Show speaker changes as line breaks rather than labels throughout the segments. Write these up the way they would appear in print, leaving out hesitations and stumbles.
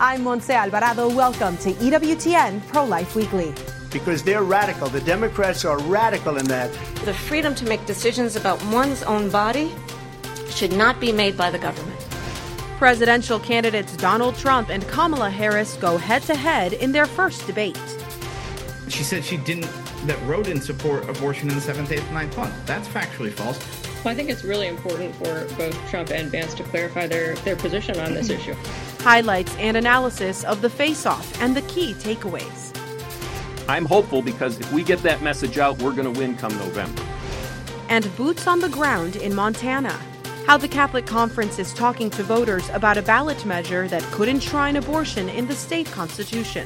I'm Montse Alvarado. Welcome to EWTN Pro-Life Weekly.
Because they're radical. The Democrats are radical in that.
The freedom to make decisions about one's own body should not be made by the government.
Presidential candidates Donald Trump and Kamala Harris go head-to-head in their first debate.
She said that Roe didn't support abortion in the 7th, 8th, 9th month. That's factually false.
Well, I think it's really important for both Trump and Vance to clarify their position on this issue.
Highlights and analysis of the face-off and the key takeaways.
I'm hopeful because if we get that message out, we're going to win come November.
And boots on the ground in Montana. How the Catholic Conference is talking to voters about a ballot measure that could enshrine abortion in the state constitution.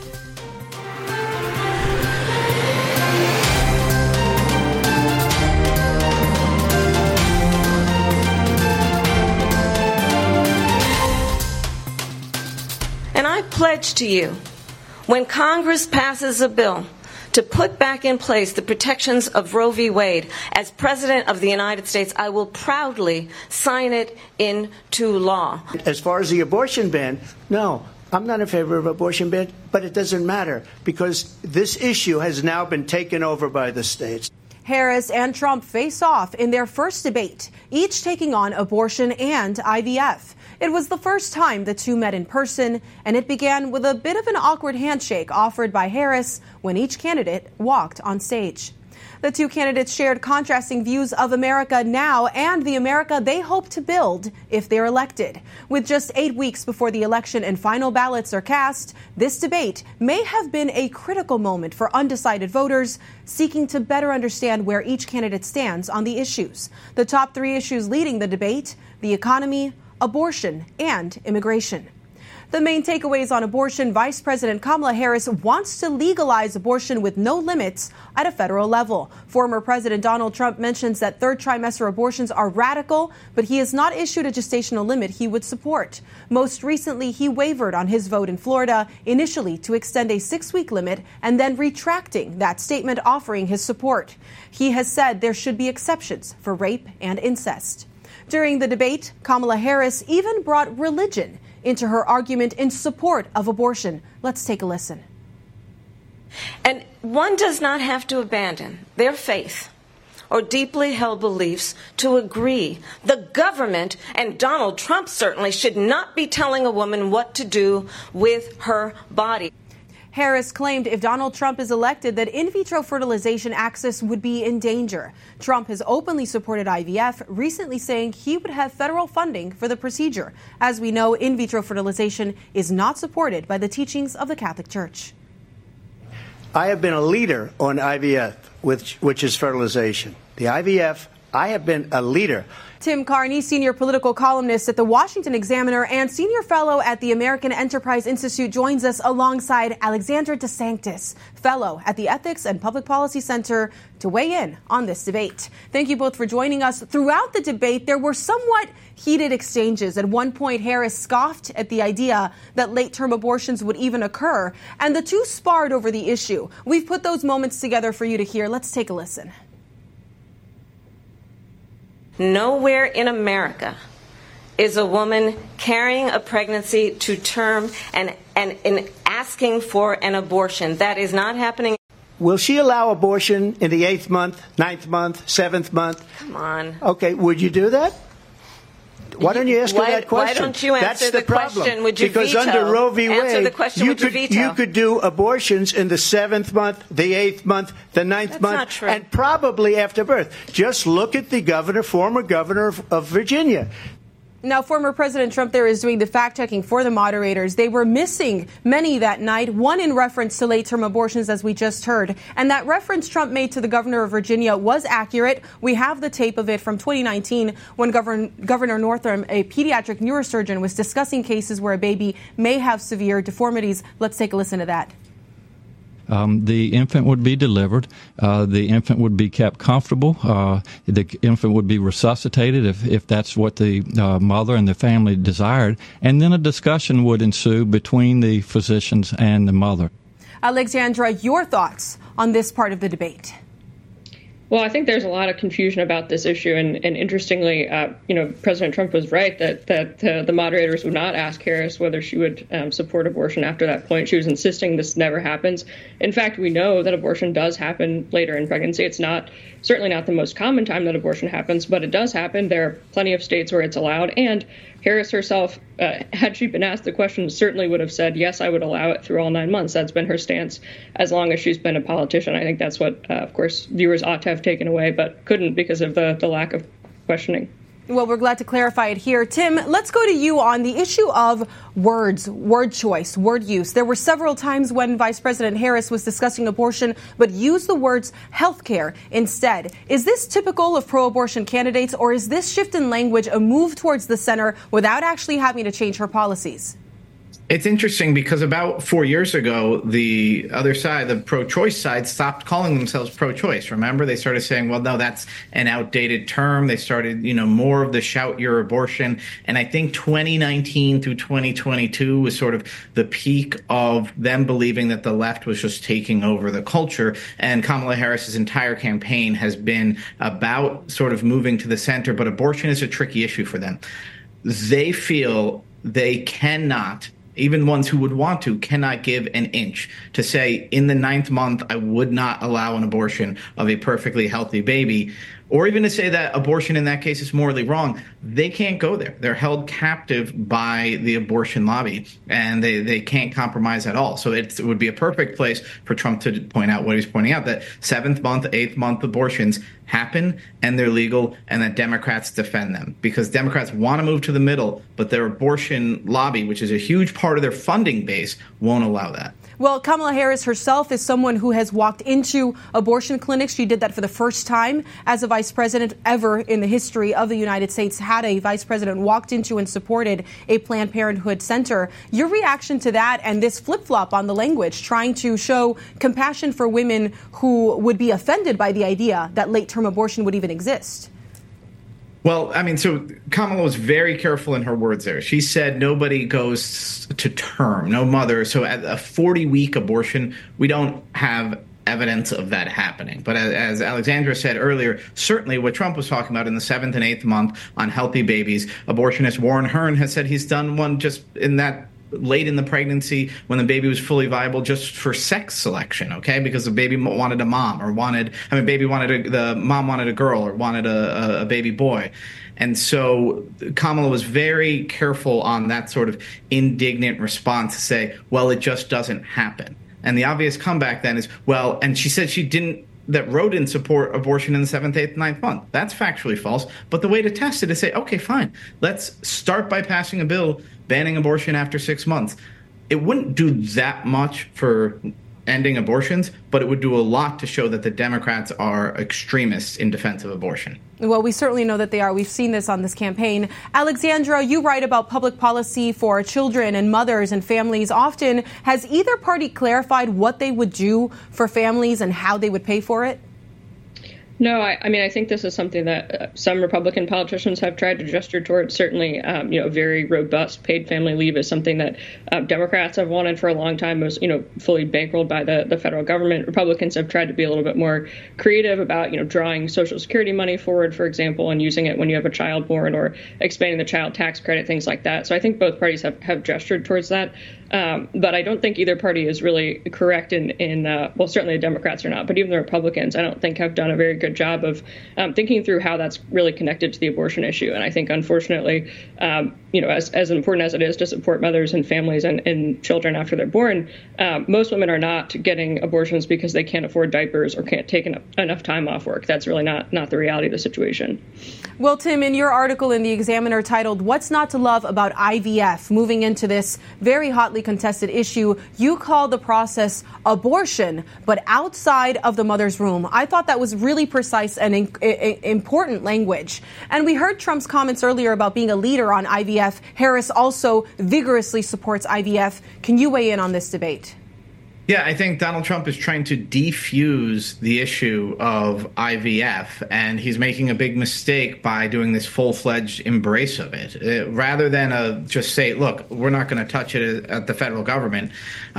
And I pledge to you, when Congress passes a bill to put back in place the protections of Roe v. Wade, as President of the United States, I will proudly sign it into law.
As far as the abortion ban, no, I'm not in favor of abortion ban, but it doesn't matter because this issue has now been taken over by the states.
Harris and Trump face off in their first debate, each taking on abortion and IVF. It was the first time the two met in person, and it began with a bit of an awkward handshake offered by Harris when each candidate walked on stage. The two candidates shared contrasting views of America now and the America they hope to build if they're elected. With just 8 weeks before the election and final ballots are cast, this debate may have been a critical moment for undecided voters seeking to better understand where each candidate stands on the issues. The top three issues leading the debate: the economy, abortion, and immigration. The main takeaways on abortion: Vice President Kamala Harris wants to legalize abortion with no limits at a federal level. Former President Donald Trump mentions that third trimester abortions are radical, but he has not issued a gestational limit he would support. Most recently, he wavered on his vote in Florida, initially to extend a 6-week limit and then retracting that statement, offering his support. He has said there should be exceptions for rape and incest. During the debate, Kamala Harris even brought religion into her argument in support of abortion. Let's take a listen.
And one does not have to abandon their faith or deeply held beliefs to agree. The government, and Donald Trump certainly, should not be telling a woman what to do with her body.
Harris claimed if Donald Trump is elected that in vitro fertilization access would be in danger. Trump has openly supported IVF, recently saying he would have federal funding for the procedure. As we know, in vitro fertilization is not supported by the teachings of the Catholic Church.
I have been a leader on IVF, which is fertilization. The IVF, I have been a leader.
Tim Carney, senior political columnist at the Washington Examiner and senior fellow at the American Enterprise Institute, joins us alongside Alexandra DeSanctis, fellow at the Ethics and Public Policy Center, to weigh in on this debate. Thank you both for joining us. Throughout the debate, there were somewhat heated exchanges. At one point, Harris scoffed at the idea that late-term abortions would even occur, and the two sparred over the issue. We've put those moments together for you to hear. Let's take a listen.
Nowhere in America is a woman carrying a pregnancy to term and asking for an abortion. That is not happening.
Will she allow abortion in the 8th month, 9th month, 7th month?
Come on.
Okay, would you do that? Why don't you ask her that question?
Why don't you answer the question? Would you
because
veto?
Under Roe v. Wade,
you
could do abortions in the 7th month, the 8th month, the 9th month, and probably after birth. Just look at the former governor of Virginia.
Now, former President Trump there is doing the fact-checking for the moderators. They were missing many that night, one in reference to late-term abortions, as we just heard. And that reference Trump made to the governor of Virginia was accurate. We have the tape of it from 2019 when Governor Northam, a pediatric neurosurgeon, was discussing cases where a baby may have severe deformities. Let's take a listen to that.
The infant would be delivered. The infant would be kept comfortable. The infant would be resuscitated if that's what the mother and the family desired. And then a discussion would ensue between the physicians and the mother.
Alexandra, your thoughts on this part of the debate?
Well, I think there's a lot of confusion about this issue, and interestingly, President Trump was right that the moderators would not ask Harris whether she would support abortion after that point. She was insisting this never happens. In fact, we know that abortion does happen later in pregnancy. It's certainly not the most common time that abortion happens, but it does happen. There are plenty of states where it's allowed, and Harris herself, had she been asked the question, certainly would have said, yes, I would allow it through all 9 months. That's been her stance as long as she's been a politician. I think that's what, of course, viewers ought to have taken away, but couldn't because of the lack of questioning.
Well, we're glad to clarify it here. Tim, let's go to you on the issue of words, word choice, word use. There were several times when Vice President Harris was discussing abortion, but used the words healthcare instead. Is this typical of pro-abortion candidates, or is this shift in language a move towards the center without actually having to change her policies?
It's interesting because about 4 years ago, the other side, the pro-choice side, stopped calling themselves pro-choice. Remember, they started saying, well, no, that's an outdated term. They started, more of the shout your abortion. And I think 2019 through 2022 was sort of the peak of them believing that the left was just taking over the culture. And Kamala Harris's entire campaign has been about sort of moving to the center. But abortion is a tricky issue for them. They feel they cannot, even ones who would want to, cannot give an inch to say in the 9th month, I would not allow an abortion of a perfectly healthy baby, or even to say that abortion in that case is morally wrong. They can't go there. They're held captive by the abortion lobby, and they can't compromise at all. So it would be a perfect place for Trump to point out what he's pointing out, that 7th month, 8th month abortions happen and they're legal, and that Democrats defend them, because Democrats want to move to the middle, but their abortion lobby, which is a huge part of their funding base, won't allow that.
Well, Kamala Harris herself is someone who has walked into abortion clinics. She did that for the first time as a vice president ever in the history of the United States. Had a vice president walked into and supported a Planned Parenthood center. Your reaction to that and this flip-flop on the language, trying to show compassion for women who would be offended by the idea that late-term abortion would even exist?
Well, I mean, so Kamala was very careful in her words there. She said nobody goes to term, no mother. So at a 40-week abortion, we don't have evidence of that happening. But as Alexandra said earlier, certainly what Trump was talking about in the 7th and 8th month on healthy babies, abortionist Warren Hearn has said he's done one just in that late in the pregnancy when the baby was fully viable, just for sex selection, okay? Because the baby wanted a mom, or the mom wanted a girl, or wanted a baby boy. And so Kamala was very careful on that sort of indignant response to say, well, it just doesn't happen. And the obvious comeback then is, well, and she said that Roe didn't support abortion in the 7th, 8th, 9th month. That's factually false. But the way to test it is say, okay, fine, let's start by passing a bill banning abortion after 6 months. It wouldn't do that much for ending abortions, but it would do a lot to show that the Democrats are extremists in defense of abortion.
Well, we certainly know that they are. We've seen this on this campaign. Alexandra, you write about public policy for children and mothers and families often. Has either party clarified what they would do for families and how they would pay for it?
No, I mean, I think this is something that some Republican politicians have tried to gesture towards. Certainly, very robust paid family leave is something that Democrats have wanted for a long time. It was, fully bankrolled by the federal government. Republicans have tried to be a little bit more creative about, drawing Social Security money forward, for example, and using it when you have a child born, or expanding the child tax credit, things like that. So I think both parties have gestured towards that. But I don't think either party is really correct in certainly the Democrats are not, but even the Republicans, I don't think, have done a very good job of thinking through how that's really connected to the abortion issue. And I think, unfortunately, as important as it is to support mothers and families and children after they're born, most women are not getting abortions because they can't afford diapers or can't take enough time off work. That's really not the reality of the situation.
Well, Tim, in your article in the Examiner titled "What's Not to Love About IVF," moving into this very hotly contested issue, you call the process abortion, but outside of the mother's womb. I thought that was really precise and important language. And we heard Trump's comments earlier about being a leader on IVF. Harris also vigorously supports IVF. Can you weigh in on this debate?
Yeah, I think Donald Trump is trying to defuse the issue of IVF, and he's making a big mistake by doing this full-fledged embrace of it. Rather than just say, look, we're not going to touch it at the federal government,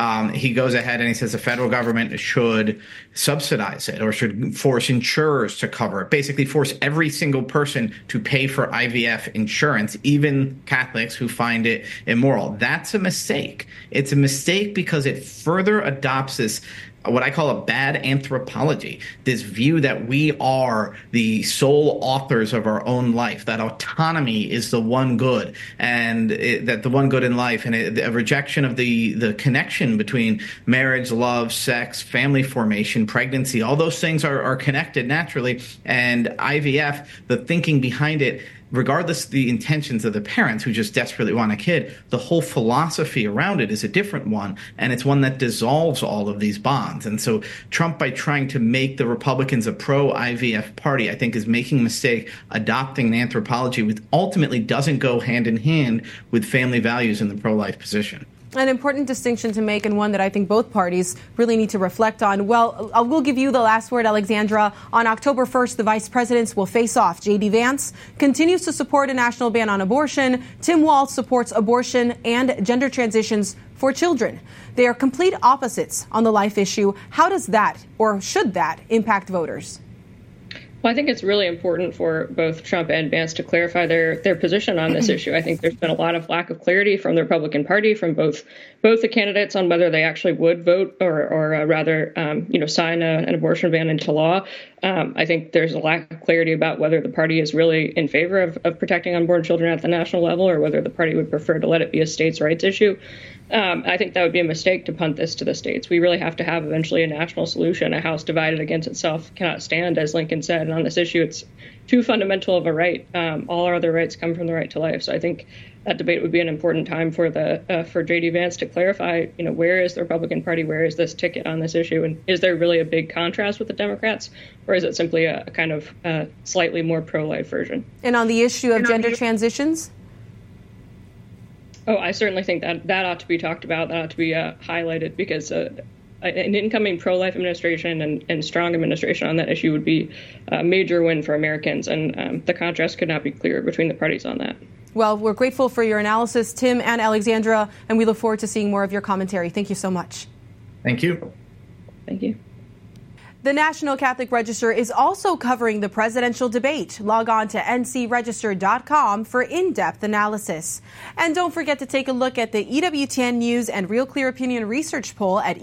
he goes ahead and he says the federal government should subsidize it or should force insurers to cover it, basically force every single person to pay for IVF insurance, even Catholics who find it immoral. That's a mistake. It's a mistake because it further adopts this, what I call a bad anthropology, this view that we are the sole authors of our own life, that autonomy is the one good, and that the one good in life, and a rejection of the connection between marriage, love, sex, family formation, pregnancy. All those things are connected naturally, and IVF, the thinking behind it, regardless of the intentions of the parents who just desperately want a kid, the whole philosophy around it is a different one, and it's one that dissolves all of these bonds. And so Trump, by trying to make the Republicans a pro-IVF party, I think is making a mistake adopting an anthropology which ultimately doesn't go hand in hand with family values in the pro-life position.
An important distinction to make, and one that I think both parties really need to reflect on. Well, I will give you the last word, Alexandra. On October 1st, the vice presidents will face off. J.D. Vance continues to support a national ban on abortion. Tim Walz supports abortion and gender transitions for children. They are complete opposites on the life issue. How does that, or should that, impact voters?
Well, I think it's really important for both Trump and Vance to clarify their position on this issue. I think there's been a lot of lack of clarity from the Republican Party, from both the candidates, on whether they actually would vote or rather, sign an abortion ban into law. I think there's a lack of clarity about whether the party is really in favor of protecting unborn children at the national level, or whether the party would prefer to let it be a states' rights issue. I think that would be a mistake to punt this to the states. We really have to have eventually a national solution. A house divided against itself cannot stand, as Lincoln said. And on this issue, it's too fundamental of a right. All our other rights come from the right to life. So I think that debate would be an important time for J.D. Vance to clarify, where is the Republican Party? Where is this ticket on this issue? And is there really a big contrast with the Democrats? Or is it simply a kind of slightly more pro-life version?
And on the issue of gender transitions?
Oh, I certainly think that ought to be talked about. That ought to be highlighted, because an incoming pro-life administration and strong administration on that issue would be a major win for Americans. And the contrast could not be clearer between the parties on that.
Well, we're grateful for your analysis, Tim and Alexandra, and we look forward to seeing more of your commentary. Thank you so much.
Thank you.
Thank you.
The National Catholic Register is also covering the presidential debate. Log on to ncregister.com for in-depth analysis. And don't forget to take a look at the EWTN News and Real Clear Opinion research poll at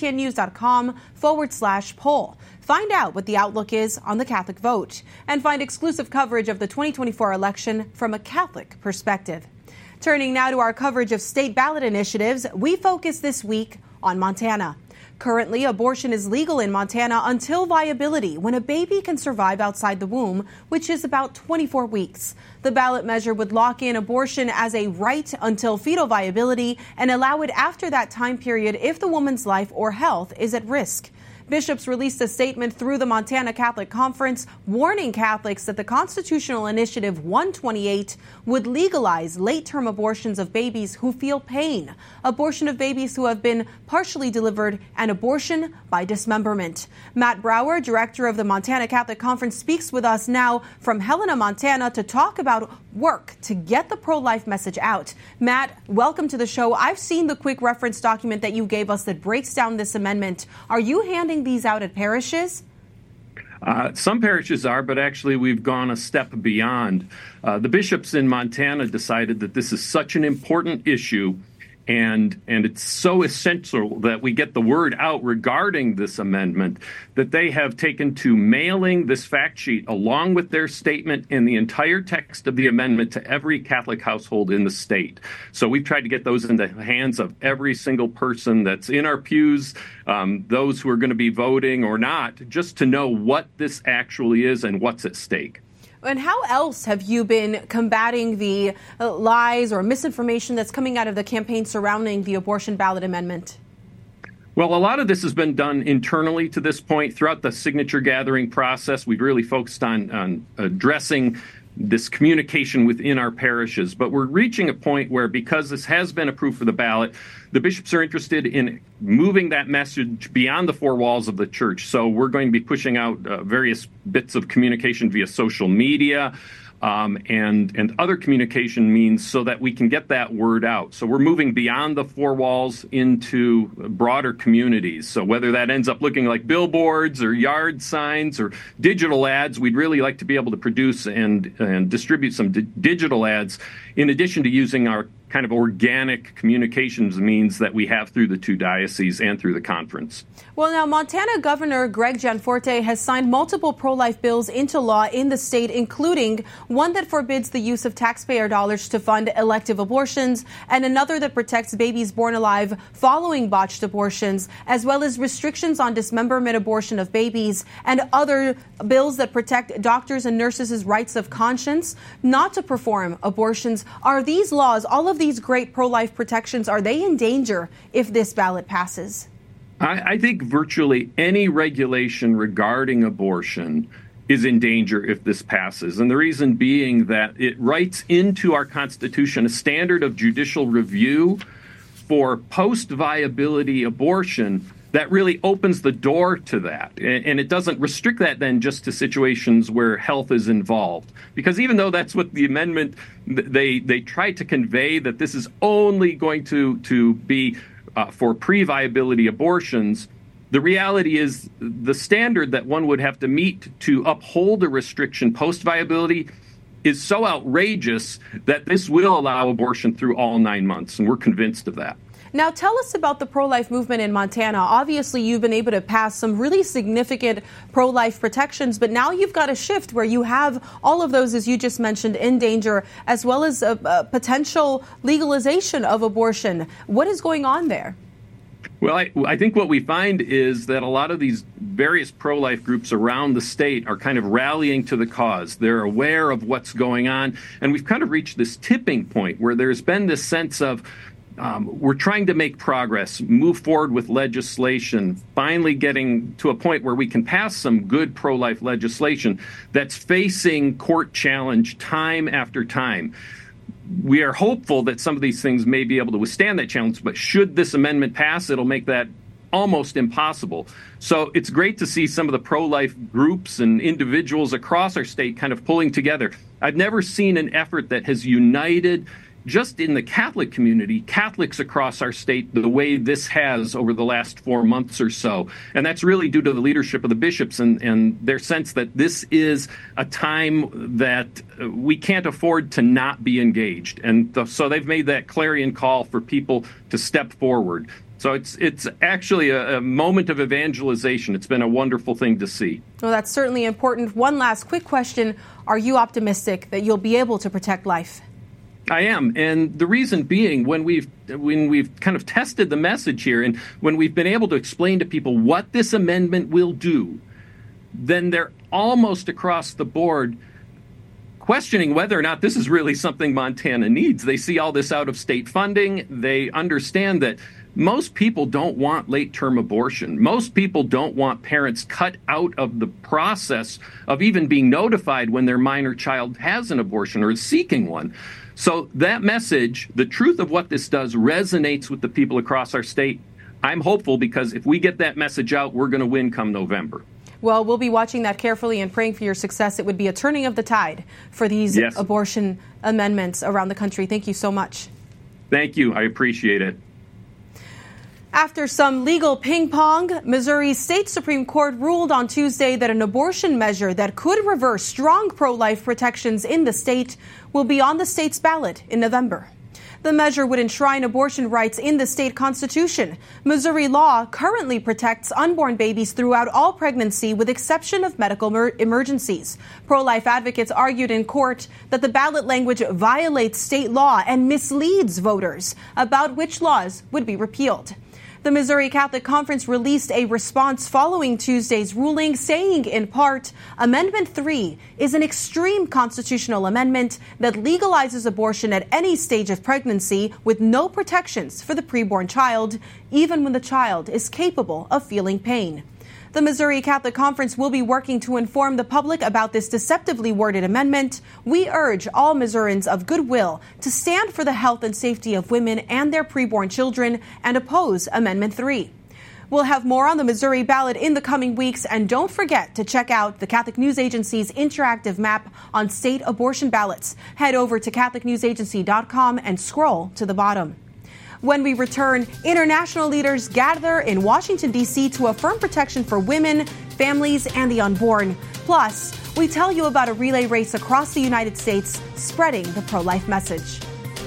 EWTNnews.com/poll. Find out what the outlook is on the Catholic vote, and find exclusive coverage of the 2024 election from a Catholic perspective. Turning now to our coverage of state ballot initiatives, we focus this week on Montana. Currently, abortion is legal in Montana until viability, when a baby can survive outside the womb, which is about 24 weeks. The ballot measure would lock in abortion as a right until fetal viability and allow it after that time period if the woman's life or health is at risk. Bishops released a statement through the Montana Catholic Conference warning Catholics that the Constitutional Initiative 128 would legalize late-term abortions of babies who feel pain, abortion of babies who have been partially delivered, and abortion by dismemberment. Matt Brower, director of the Montana Catholic Conference, speaks with us now from Helena, Montana, to talk about work to get the pro-life message out. Matt, welcome to the show. I've seen the quick reference document that you gave us that breaks down this amendment. Are you handing these out at parishes?
Some parishes are, but actually we've gone a step beyond. The bishops in Montana decided that this is such an important issue, and it's so essential that we get the word out regarding this amendment that they have taken to mailing this fact sheet along with their statement and the entire text of the amendment to every Catholic household in the state. So we've tried to get those in the hands of every single person that's in our pews, those who are going to be voting or not, just to know what this actually is and what's at stake.
And how else have you been combating the lies or misinformation that's coming out of the campaign surrounding the abortion ballot amendment?
Well, a lot of this has been done internally to this point. Throughout the signature gathering process, we've really focused on addressing this communication within our parishes. But we're reaching a point where, because this has been approved for the ballot, the bishops are interested in moving that message beyond the four walls of the church. So we're going to be pushing out various bits of communication via social media, and other communication means, so that we can get that word out. So we're moving beyond the four walls into broader communities. So whether that ends up looking like billboards or yard signs or digital ads, we'd really like to be able to produce and distribute some digital ads, in addition to using our kind of organic communications means that we have through the two dioceses and through the conference.
Well, now, Montana Governor Greg Gianforte has signed multiple pro-life bills into law in the state, including one that forbids the use of taxpayer dollars to fund elective abortions, and another that protects babies born alive following botched abortions, as well as restrictions on dismemberment abortion of babies, and other bills that protect doctors' and nurses' rights of conscience not to perform abortions. Are these laws, all of these great pro-life protections, are they in danger if this ballot passes?
I think virtually any regulation regarding abortion is in danger if this passes. And the reason being that it writes into our Constitution a standard of judicial review for post-viability abortion that really opens the door to that. And it doesn't restrict that then just to situations where health is involved. Because even though that's what the amendment, they try to convey, that this is only going to be for pre-viability abortions, the reality is the standard that one would have to meet to uphold a restriction post-viability is so outrageous that this will allow abortion through all 9 months, and we're convinced of that.
Now, tell us about the pro-life movement in Montana. Obviously, you've been able to pass some really significant pro-life protections, but now you've got a shift where you have all of those, as you just mentioned, in danger, as well as a potential legalization of abortion. What is going on there?
Well, I think what we find is that a lot of these various pro-life groups around the state are kind of rallying to the cause. They're aware of what's going on, and we've kind of reached this tipping point where there's been this sense of we're trying to make progress, move forward with legislation, finally getting to a point where we can pass some good pro-life legislation that's facing court challenge time after time. We are hopeful that some of these things may be able to withstand that challenge, but should this amendment pass, it'll make that almost impossible. So it's great to see some of the pro-life groups and individuals across our state kind of pulling together. I've never seen an effort that has united just in the Catholic community, Catholics across our state, the way this has over the last 4 months or so. And that's really due to the leadership of the bishops and their sense that this is a time that we can't afford to not be engaged. And so they've made that clarion call for people to step forward. So it's actually a moment of evangelization. It's been a wonderful thing to see.
Well, that's certainly important. One last quick question. Are you optimistic that you'll be able to protect life?
I am, and the reason being, when we've kind of tested the message here, and when we've been able to explain to people what this amendment will do, then they're almost across the board questioning whether or not this is really something Montana needs. They see all this out-of-state funding. They understand that most people don't want late-term abortion. Most people don't want parents cut out of the process of even being notified when their minor child has an abortion or is seeking one. So that message, the truth of what this does, resonates with the people across our state. I'm hopeful because if we get that message out, we're going to win come November.
Well, we'll be watching that carefully and praying for your success. It would be a turning of the tide for these abortion amendments around the country. Thank you so much.
Thank you. I appreciate it.
After some legal ping pong, Missouri's state Supreme Court ruled on Tuesday that an abortion measure that could reverse strong pro-life protections in the state will be on the state's ballot in November. The measure would enshrine abortion rights in the state constitution. Missouri law currently protects unborn babies throughout all pregnancy, with exception of medical emergencies. Pro-life advocates argued in court that the ballot language violates state law and misleads voters about which laws would be repealed. The Missouri Catholic Conference released a response following Tuesday's ruling, saying in part, Amendment 3 is an extreme constitutional amendment that legalizes abortion at any stage of pregnancy with no protections for the preborn child, even when the child is capable of feeling pain. The Missouri Catholic Conference will be working to inform the public about this deceptively worded amendment. We urge all Missourians of goodwill to stand for the health and safety of women and their preborn children and oppose Amendment 3. We'll have more on the Missouri ballot in the coming weeks, and don't forget to check out the Catholic News Agency's interactive map on state abortion ballots. Head over to CatholicNewsAgency.com and scroll to the bottom. When we return, international leaders gather in Washington, D.C. to affirm protection for women, families, and the unborn. Plus, we tell you about a relay race across the United States spreading the pro-life message.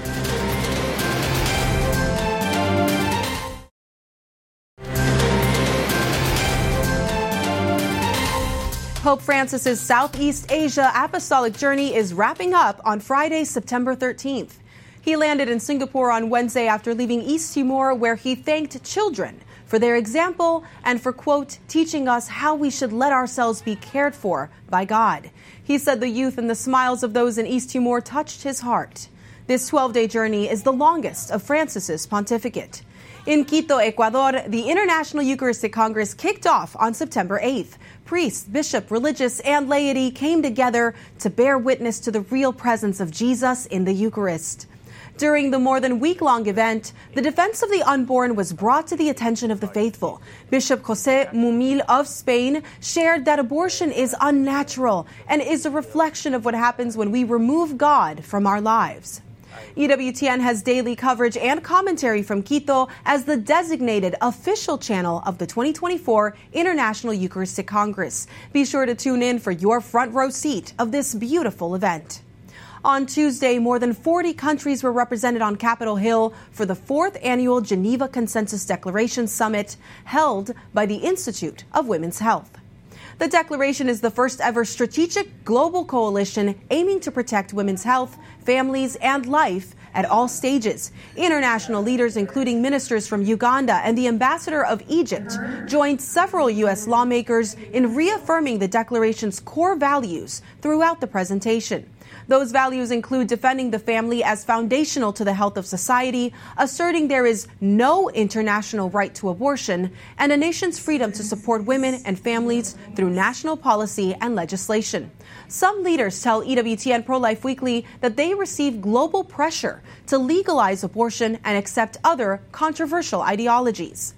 Pope Francis's Southeast Asia apostolic journey is wrapping up on Friday, September 13th. He landed in Singapore on Wednesday after leaving East Timor, where he thanked children for their example and for, quote, teaching us how we should let ourselves be cared for by God. He said the youth and the smiles of those in East Timor touched his heart. This 12-day journey is the longest of Francis's pontificate. In Quito, Ecuador, the International Eucharistic Congress kicked off on September 8th. Priests, bishops, religious, and laity came together to bear witness to the real presence of Jesus in the Eucharist. During the more than week-long event, the defense of the unborn was brought to the attention of the faithful. Bishop José Mumil of Spain shared that abortion is unnatural and is a reflection of what happens when we remove God from our lives. EWTN has daily coverage and commentary from Quito as the designated official channel of the 2024 International Eucharistic Congress. Be sure to tune in for your front row seat of this beautiful event. On Tuesday, more than 40 countries were represented on Capitol Hill for the 4th annual Geneva Consensus Declaration Summit held by the Institute of Women's Health. The declaration is the first ever strategic global coalition aiming to protect women's health, families, and life at all stages. International leaders, including ministers from Uganda and the ambassador of Egypt, joined several U.S. lawmakers in reaffirming the declaration's core values throughout the presentation. Those values include defending the family as foundational to the health of society, asserting there is no international right to abortion, and a nation's freedom to support women and families through national policy and legislation. Some leaders tell EWTN Pro-Life Weekly that they receive global pressure to legalize abortion and accept other controversial ideologies.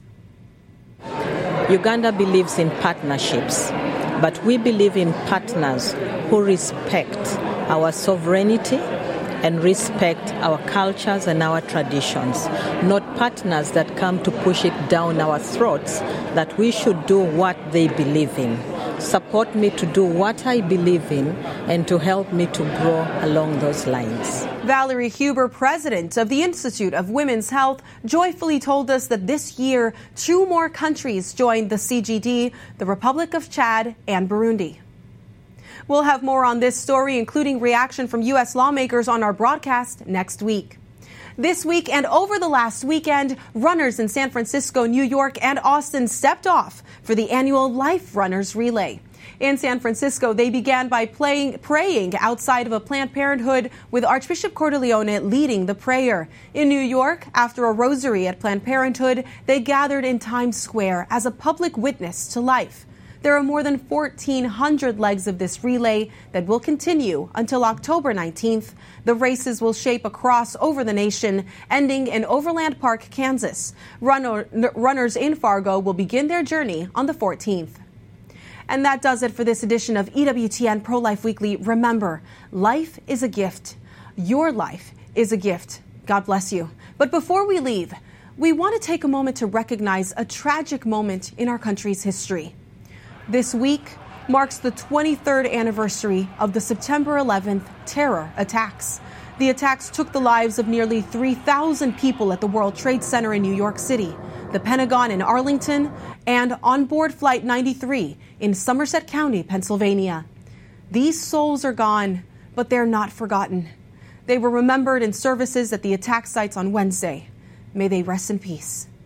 Uganda believes in partnerships, but we believe in partners who respect our sovereignty and respect our cultures and our traditions, not partners that come to push it down our throats that we should do what they believe in. Support me to do what I believe in and to help me to grow along those lines.
Valerie Huber, president of the Institute of Women's Health, joyfully told us that this year 2 more countries joined the CGD, the Republic of Chad and Burundi. We'll have more on this story, including reaction from U.S. lawmakers on our broadcast next week. This week and over the last weekend, runners in San Francisco, New York, and Austin stepped off for the annual Life Runners Relay. In San Francisco, they began by praying outside of a Planned Parenthood with Archbishop Cordileone leading the prayer. In New York, after a rosary at Planned Parenthood, they gathered in Times Square as a public witness to life. There are more than 1,400 legs of this relay that will continue until October 19th. The races will shape a cross over the nation, ending in Overland Park, Kansas. Runners in Fargo will begin their journey on the 14th. And that does it for this edition of EWTN Pro-Life Weekly. Remember, life is a gift. Your life is a gift. God bless you. But before we leave, we want to take a moment to recognize a tragic moment in our country's history. This week marks the 23rd anniversary of the September 11th terror attacks. The attacks took the lives of nearly 3,000 people at the World Trade Center in New York City, the Pentagon in Arlington, and on board Flight 93 in Somerset County, Pennsylvania. These souls are gone, but they're not forgotten. They were remembered in services at the attack sites on Wednesday. May they rest in peace.